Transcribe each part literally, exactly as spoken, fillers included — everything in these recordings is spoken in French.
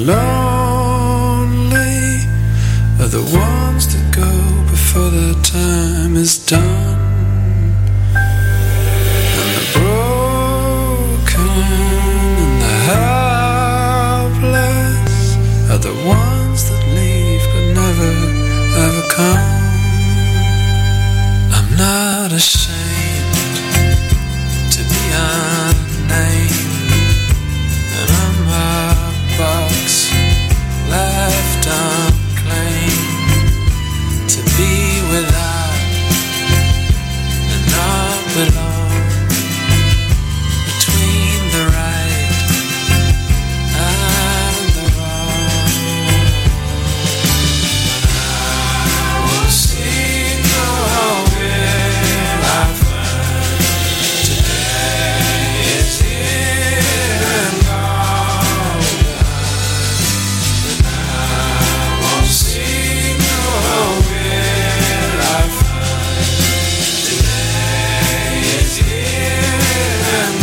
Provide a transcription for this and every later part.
lonely are the ones that go before their time is done. And the broken and the helpless are the ones that leave but never ever come. I'm not ashamed to be unnamed, and I'm a box left unclaimed, to be without and not belong, between the right and the wrong. I will seek no will I find. Today is here and gone behind. And I won't seek no will I find. Today is here and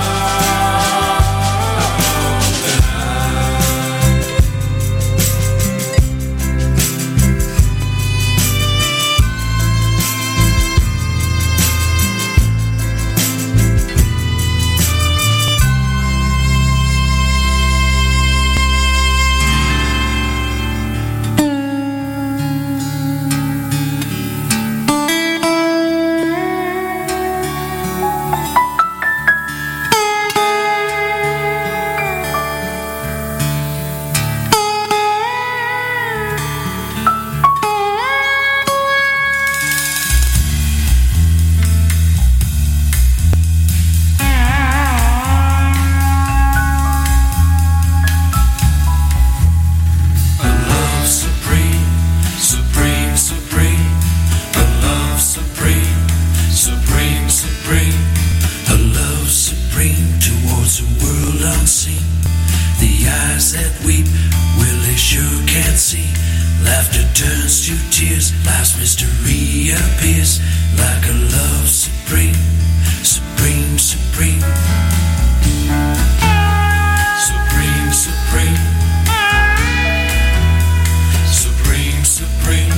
gone behind. A love supreme, supreme, supreme. A love supreme, supreme, supreme. A love supreme towards a world unseen. The eyes that weep, well, they sure can't see. Laughter turns to tears, life's mystery appears. Like a love supreme, supreme, supreme. Supreme, supreme. Supreme, supreme.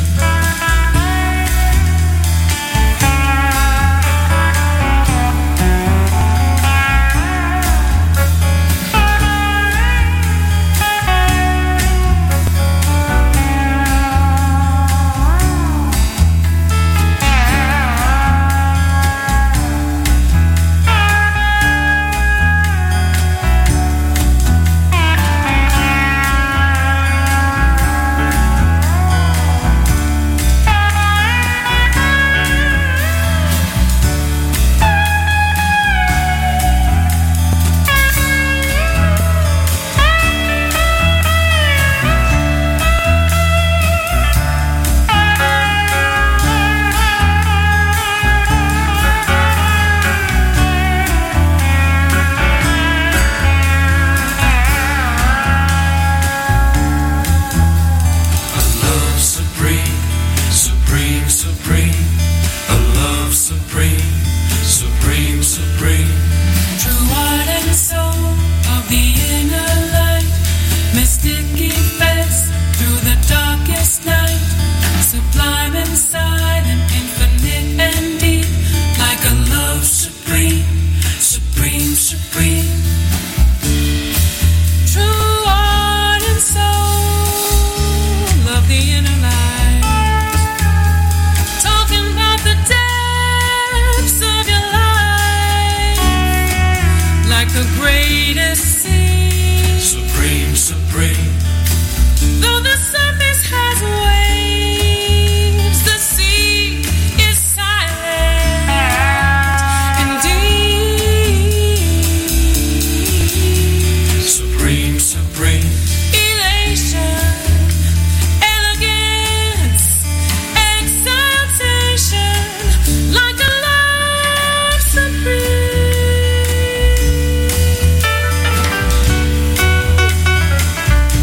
A love supreme, supreme, supreme. A love supreme, supreme, supreme. True heart and soul of the inner light, mystic effects through the darkest night, sublime and silent, infinite and deep, like a love supreme, supreme, supreme. True heart and soul of the inner light, talking about the depths of your life, like the greatest sea. Supreme, supreme. Though the surface has waves, the sea is silent and deep. Supreme, supreme. Elation, elegance, exaltation, like a love supreme.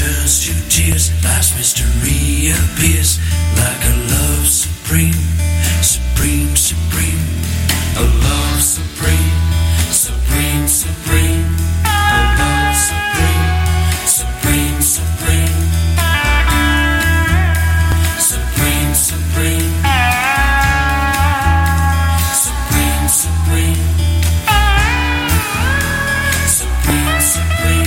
turns to tears, life's mystery appears like a love supreme, supreme, supreme, a love supreme, supreme, supreme, a love supreme, supreme, supreme, supreme, supreme, supreme, supreme, supreme, supreme.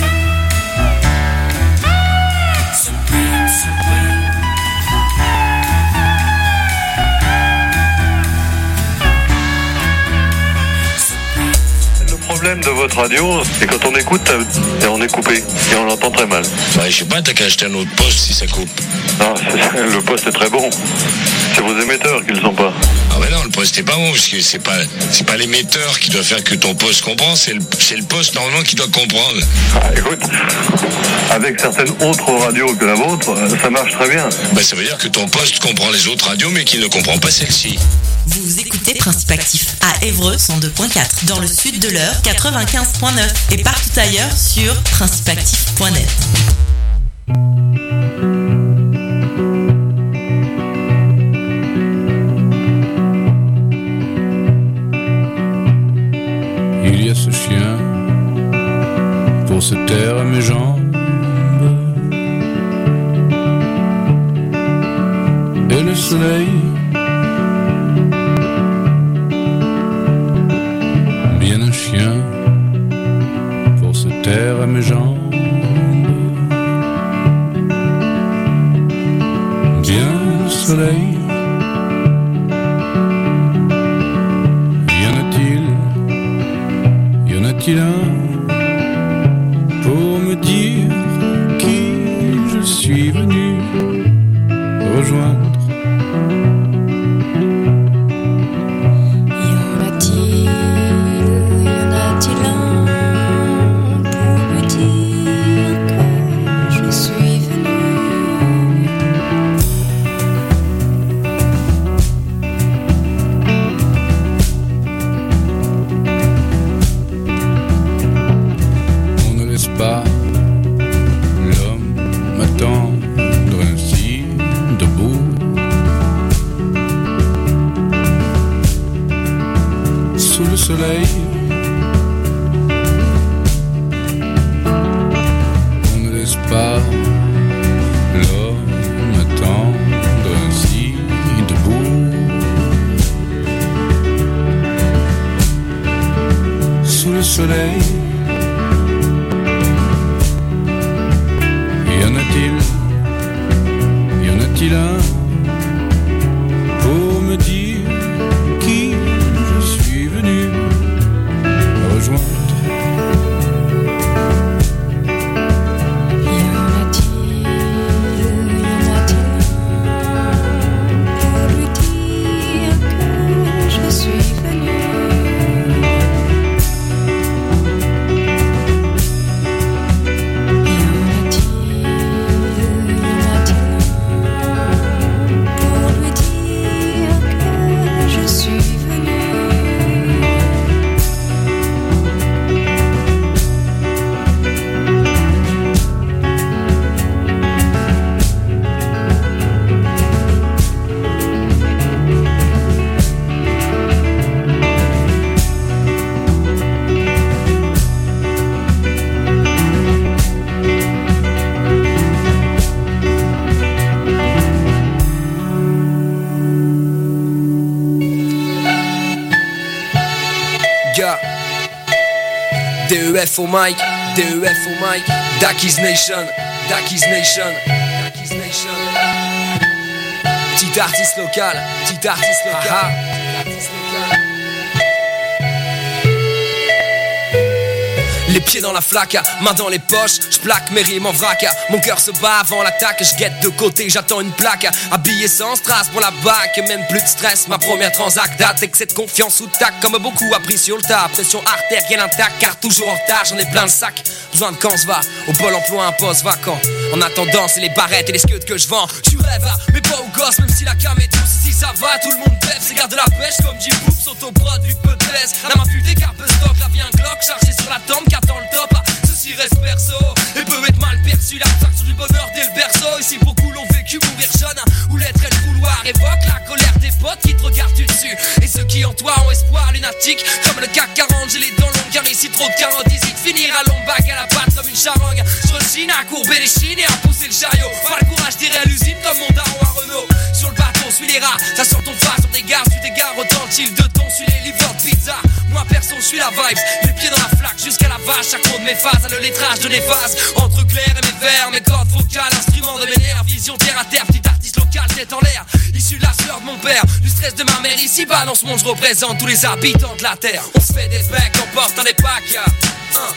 Le problème de votre radio, c'est quand on écoute, et on est coupé, et on l'entend très mal. Ouais, je sais pas, t'as qu'à acheter un autre poste si ça coupe. Non, c'est, le poste est très bon. C'est vos émetteurs qui le sont pas. Ah ouais non, le poste est pas bon, parce que c'est pas, c'est pas l'émetteur qui doit faire que ton poste comprend, c'est le, c'est le poste normalement qui doit comprendre. Ah, écoute, avec certaines autres radios que la vôtre, ça marche très bien. Bah ça veut dire que ton poste comprend les autres radios, mais qu'il ne comprend pas celle-ci. Vous écoutez Principe Actif à Évreux cent deux point quatre, dans le sud de l'Eure quatre-vingt-quinze point neuf et partout ailleurs sur principe actif point net. Il y a ce chien pour se taire à mes jambes et le soleil bien un chien pour se taire à mes jambes bien le soleil. Y en a-t-il y en a-t-il un pour me dire qui je suis venu rejoindre? Pas l'homme m'attendre ainsi debout sous le soleil. On ne laisse pas l'homme m'attendre ainsi debout sous le soleil. Y en a-t-il, y en a-t-il un pour me dire qui je suis venu rejoindre? Y en a-t-il, y en a-t-il un pour lui dire que je suis venu? D E F au mic, D E F au mic, Daki's Nation, Daki's Nation, Daki's Nation. Petit artiste local, petit artiste local, artiste local. Les pieds dans la flaque, main dans les poches, je plaque mes rimes en vrac. Mon cœur se bat avant l'attaque, je guette de côté, j'attends une plaque. Habillé sans strass pour la bac, même plus de stress. Ma première transac date, excès de confiance ou tac. Comme beaucoup appris sur le tas, pression artérielle intacte. Car toujours en retard, j'en ai plein le sac. Besoin de quand se va, au pôle emploi un poste vacant. En attendant, c'est les barrettes et les scuds que je vends. Tu rêves, mais pas au gosse, même si la cam est douce. Si ça va, tout le monde pève, c'est garde de la pêche comme Jim Poups, autoprod, vu peu de laisse. La main futée, carpe stock, la vie un Glock, chargé sur la tombe, qu'attend le top. Ceci reste perso, et peut être mal perçu, la sac sur du bonheur. évoque la colère des potes qui te regardent du dessus. Et ceux qui en toi ont espoir lunatique, comme le C A C quarante, j'ai les dents longues car ici trop de carottes. Ici de finir à lombac à la patte comme une charogne. Je rechigne à courber les chines et à pousser le chariot. Pas le courage d'irai à l'usine comme mon daron à Renault. Sur le bateau, suis les rats, ça sort ton face sur des gares, tu t'égares autant de chill de ton, suis les livreurs de pizza. Moi perso, je suis la vibe, les pieds dans la flaque jusqu'à la vache. Chaque mot de mes phases a le lettrage de néphase. Entre clair et mes vers, mes cordes vocales, instrument de mes nerfs, vision terre à terre, petit artiste local, tête en l'air. Issu de la sueur de mon père, du stress de ma mère. Ici bas dans ce monde, je représente tous les habitants de la terre. On se fait des becs, on porte dans des packs. Hein.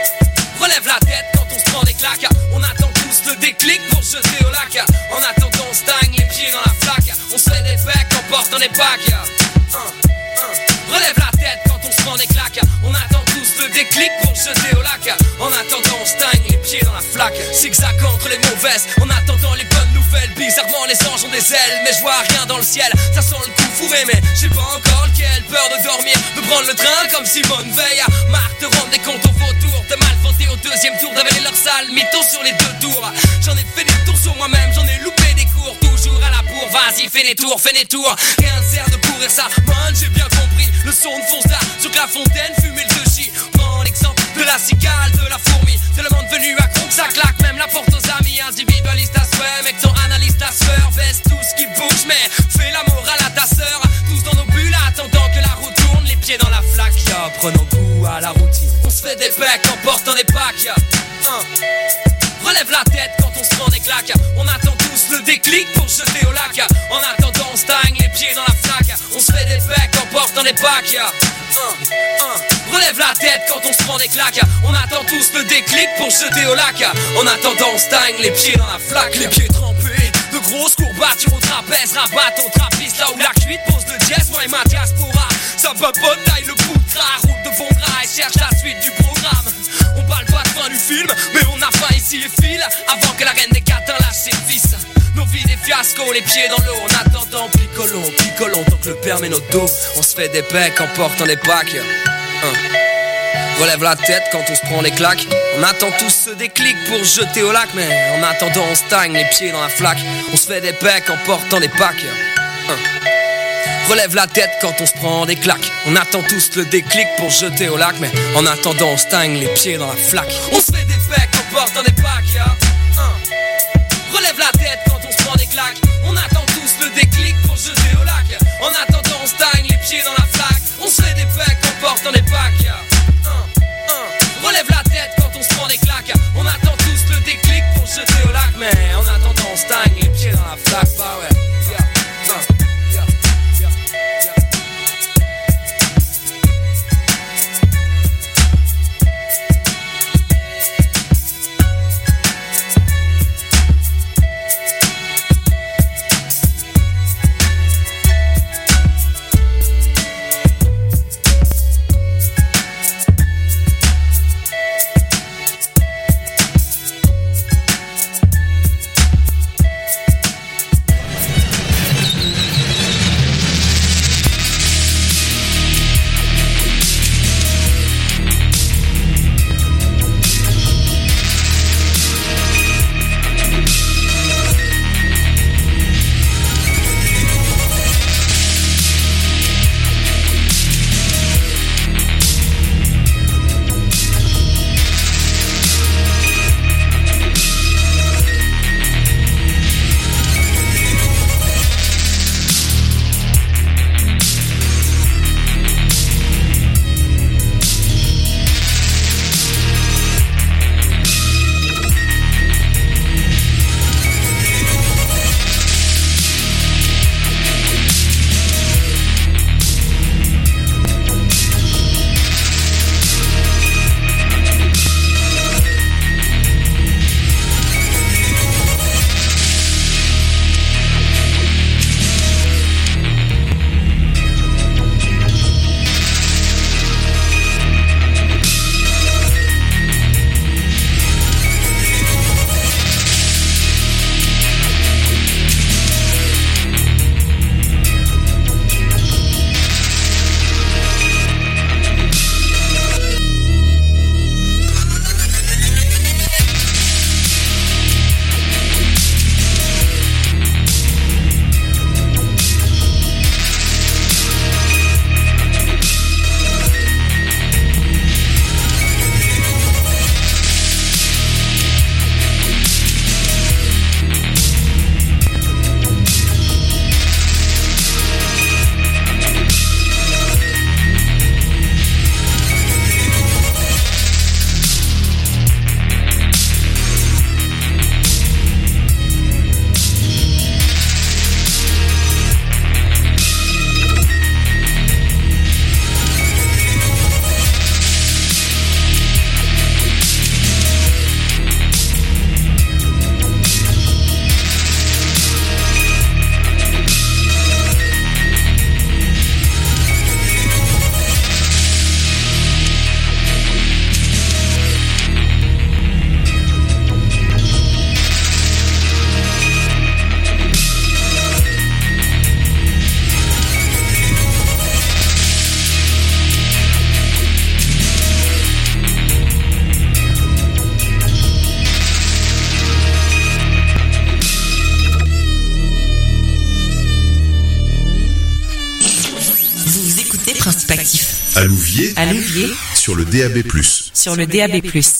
Relève la tête quand on se prend des claques. On attend tous le déclic pour se jeter au lac. En attendant, on stagne les pieds dans la flaque. On se fait des becs, on porte dans des packs. Hein. Hein. Relève la tête quand on se prend des claques. On attend tous le déclic pour se jeter au lac. En attendant, on stagne les pieds dans la flaque. Zigzag entre les mauvaises, en attendant les bonnes nouvelles. Bizarrement, les anges ont des ailes, mais je vois rien dans le ciel. Ça sent le coup fourré, mais je sais pas encore lequel. Peur de dormir, de prendre le train comme Simone Veil. Marc de rendre des comptes au vautour, de mal voter au deuxième tour, d'avaler leur salle, mytho sur les deux tours. J'en ai fait des tours sur moi-même, j'en ai loupé des cours, toujours à la bourre. Vas-y, fais des tours, fais des tours. Rien ne sert de courir ça, man, j'ai bien compris. Le son de Fonza sur la fontaine, fumer le chi. Prends l'exemple de la cigale, de la fourmi. Tellement devenu accro que ça claque, même la porte aux amis. Individualiste à souhait, mec, ton analyste à sueur. Baisse tout ce qui bouge, mais fais la morale à ta sœur. Tous dans nos bulles, attendant que la roue tourne, les pieds dans la flaque. Ya, prenons goût à la routine. On se fait des becs en portant des packs. Ya. Hein. Relève la tête quand on se prend des claques. On attend tous le déclic pour se jeter au lac. En attendant, on stagne les pieds dans la flaque. On se fait des becs en portant des packs. Ya. Hein. Hein. Relève la tête quand on se prend des claques. On attend tous le déclic pour se jeter au lac. En attendant, on stagne les pieds dans la flaque. Les pieds trempés, de grosses courbatures au trapèze. Rabatte au trappiste là où la cuite pose le jazz. Moi et ma diaspora, ça papote, taille le bout de gras, roule de bon gras et cherche la suite du programme. On parle pas de fin du film, mais on a faim ici et file. Avant que la reine des catins lâche ses fils. Nos vies des fiascos, les pieds dans l'eau. En attendant, picolons, picolons tant que le père met notre dos. On se fait des becs en portant des packs. Hein. Relève la tête quand on se prend les claques. On attend tous ce déclic pour se jeter au lac. Mais en attendant, on stagne les pieds dans la flaque. On se fait des becs en portant des packs. Hein. Relève la tête quand on se prend des claques. On attend tous le déclic pour se jeter au lac. Mais en attendant, on stagne les pieds dans la flaque. On se fait des becs en portant des packs. Hein. Relève la tête quand on se prend des claques. On attend tous le déclic pour se jeter au lac. En attendant, on stagne les pieds dans la flaque. On se fait des becs en portant des packs. Relève la tête quand on se prend des claques. On attend tous le déclic pour se jeter au lac. Mais en attendant, on stagne les pieds dans la flaque. Bah ouais. Yeah. Uh. À Louviers, À Louviers, sur le D A B plus. sur le D A B plus.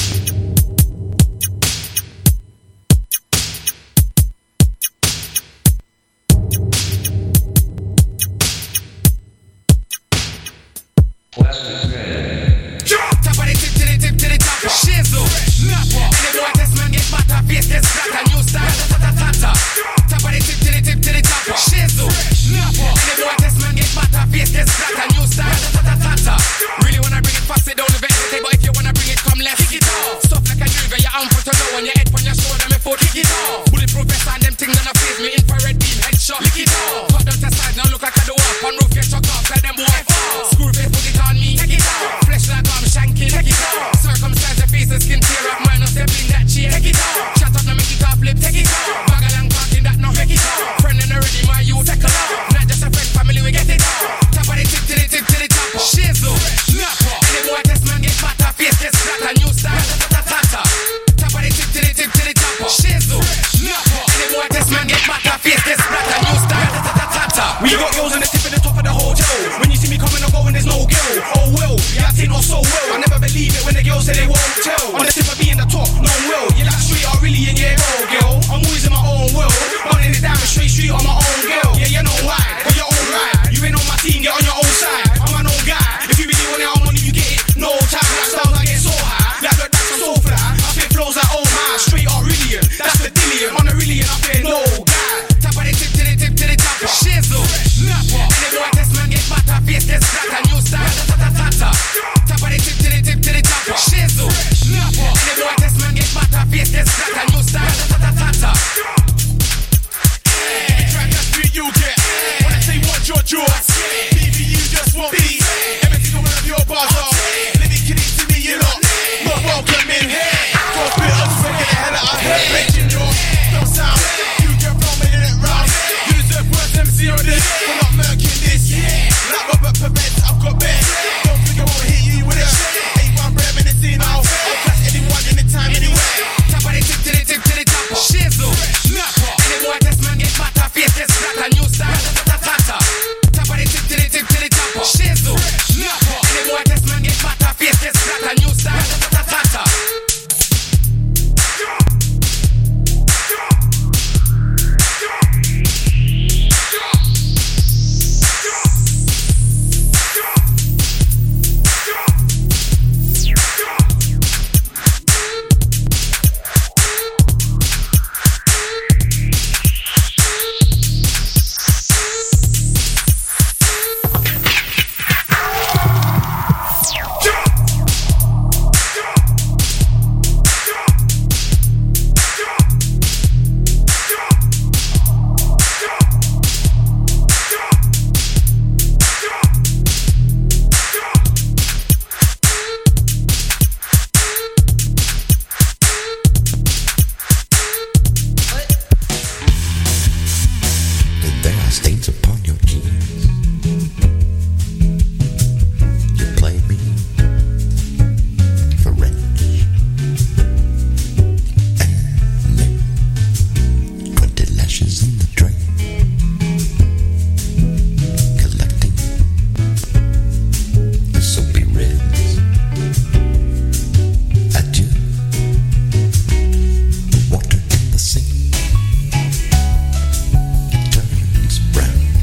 Really wanna bring it fast, it don't even hesitate. But if you wanna bring it, come let's kick it off. Stuff like a Juve, your arm for to know. On your head, on your shoulder, me foot, kick it off. Bulletproof vest and them things gonna face me. Infrared beam, headshot, lick it off. Cut down to side, now look like I do up. On roof, get chuck off, tell them boy off. Screw face, put it on me, take it off. Flesh like arm, shanking, take it off. Circumcise the face, the skin tear up. Minus them bling that cheer, take it off. Shut up, now make it off, lip, take it off. Bag along, parking that, now take it off. Friend and already, my you, take a off. Not just a friend, family, we get it off. Top of the tip, to the tip, to the top. Shizzle, snapper. Any boy test man get fatter, face get splatter, new style, ta-ta-ta-ta. Top of the tip, to the tip, to the top. Shizzle, snapper. Any boy test man get fatter, face get splatter, new style, ta-ta-ta-ta. We got girls on the tip of the top of the hotel. When you see me coming or going, there's no girl. Oh well, yeah, I think not so well. I never believe it when the girls say they won't tell. On the tip of being the top, no well. You like street art really in your role, girl. I'm always in my own world. Running it down the straight street on my own girl. Yeah, you know why, but you're alright. You ain't on my team, get on your own side. I'm an old guy. If you really want it, I'm money, you get it. No time, like styles I get so high. Like look, that's I'm so fly. I fit flows like oh my, straight art Rillian. That's the dillion, on a Rillian, I feel no guy. Top of the tip to the tip to the top. Shizzle, snapper. Any boy test man get fatter, face get splatter, new style, ta-ta-ta-ta. Top of the tip to the tip to the top. Shizzle, snapper. Any boy test man get fatter, face get splatter, new style, ta-ta-ta-ta. Track that street you get. When I say what your jaw, baby you just want peace. Every single one of your bars are. Let me get it to me, you lot. Not welcome in here. Go bit us, so get the hell out of here. Making your don't sound. You get from it in it round. You deserve worse M C on this. We're not murking this. Like Robert Pavette, I've got best. Don't think I won't hit you with it. Ain't one brave in the scene now. I'll clash anyone anytime, anywhere. Top of the tip to the tip to the top. Shizzle, snapper. Any boy test man get fatter, face get splatter, new style, ta-ta-ta-ta. Top of the tip to the tip to the top. Shizzle, snapper. Any boy test man get fatter, face get splatter, new style, ta-ta-ta-ta. There are stains upon your jeans. You play me for wrench and me. Twenty lashes in the drain, collecting the soapy reds. Adieu, the water in the sink turns brown.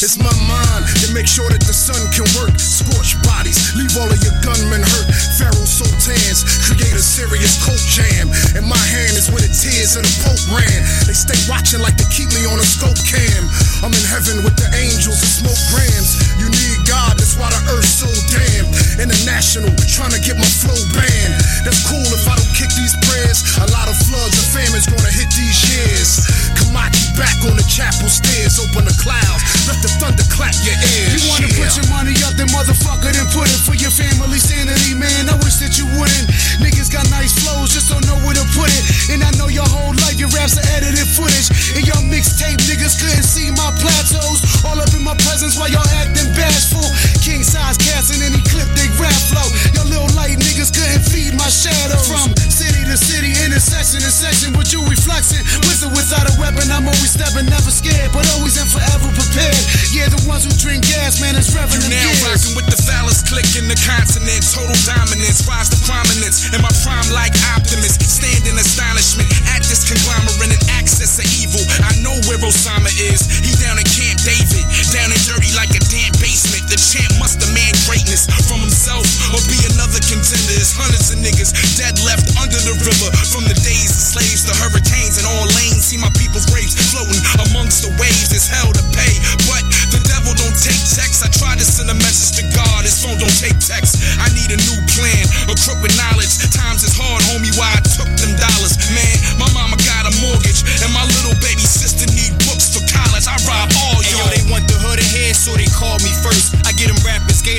it's my mind to make sure that the sun can work. Scorch bodies, leave all of your gunmen hurt. Pharaoh sultans, create a serious coke jam. And my hand is where the tears of the Pope ran. They stay watching like they keep me on a scope cam. I'm in heaven with the angels and smoke grams. You need God, that's why the earth's so damn. International, trying to get my flow banned. That's cool if I don't kick these prayers. A lot of floods and famines gonna hit these years. Kamachi back on the chapel stairs. Open the clouds, let the thunder clap your ears. You wanna yeah. put your money up, then motherfucker, then put it for your family sanity, man. I wish that you wouldn't. Niggas got nice flows, just don't know where to put it. And I know your whole life your raps are edited footage. And your mixtape niggas couldn't see my plateaus. All up in my presence while y'all acting bashful. King size cats and any clip they rap flow. Your little light niggas couldn't feed my shadows. From city to city, intersection to section, with you reflexing. With or without a weapon, I'm always stepping, never scared, but always and forever prepared. Yeah, the ones who drink gas, man, it's revving them now gears. rocking with the phallus click in the continent. Total dominance, rise to prominence. In my prime like optimist, stand in astonishment at this conglomerate and access of evil. I know where Osama is. He down in Camp David, down and dirty like a damn basement. The champ must demand greatness from himself